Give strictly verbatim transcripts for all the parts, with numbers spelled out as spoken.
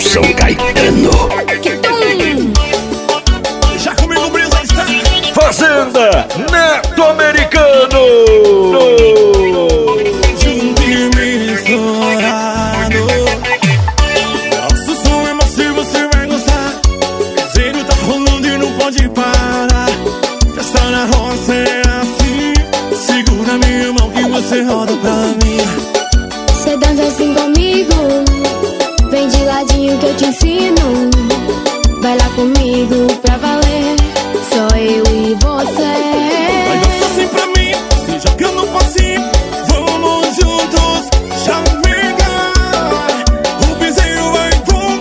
Robson Caetano. Já comigo brisa está Fazenda Neto Americano. junto e misturado. Nosso som é macio, você vai gostar. Zero tá rolando e não pode parar. Festa na roça é assim. Segura minha mão que você roda pra mim. Cê dança assim comigo, vem de ladinho que eu te ensino. Vai lá comigo pra valer, só eu e você. Vai dançar assim pra mim, se joga no passinho. Vamos juntos, chamegar. O piseiro vai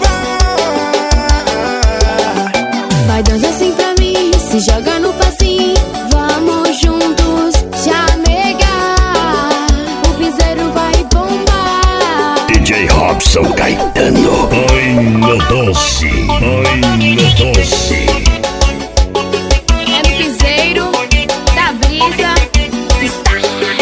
bombar. Vai dançar assim pra mim, se joga no passinho. Vamos juntos, chamegar. O piseiro vai bombar. D J Robson Caetano. Ai, meu doce. Ai, meu doce. É no piseiro da brisa. Está.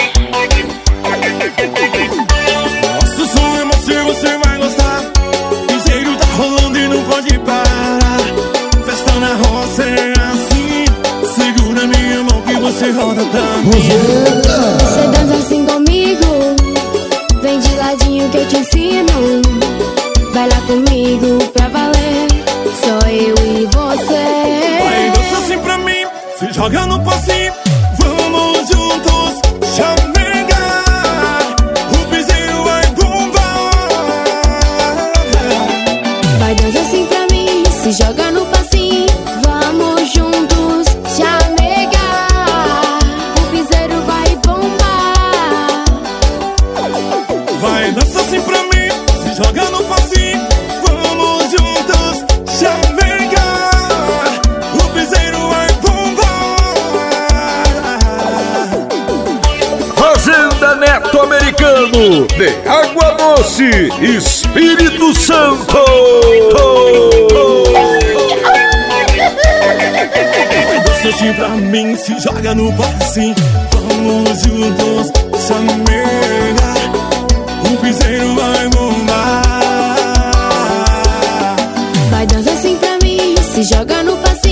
Nosso som é macio, você vai gostar. Piseiro tá rolando e não pode parar. Festa na roça é assim. Segura minha mão que você roda pra mim. Cê dança assim comigo, vem de ladinho que eu te ensino. Vai lá comigo pra valer, só eu e você. Vai dançar assim pra mim, se joga no passinho. Vamos juntos, chamegar. O piseiro vai bombar. Vai dançar assim pra mim, se joga no passinho. Vamos juntos, chamegar. O piseiro vai bombar. Vai dançar assim pra mim, se joga no passinho. Vamos juntos, chamegar. O piseiro vai bombar. Fazenda Neto Americano. De Água Doce, Espírito Santo. Vai dançar assim pra mim, se joga no passinho. Vamos juntos, chamegar. O piseiro vai bombar. Vai dançar assim pra mim, se joga no passinho.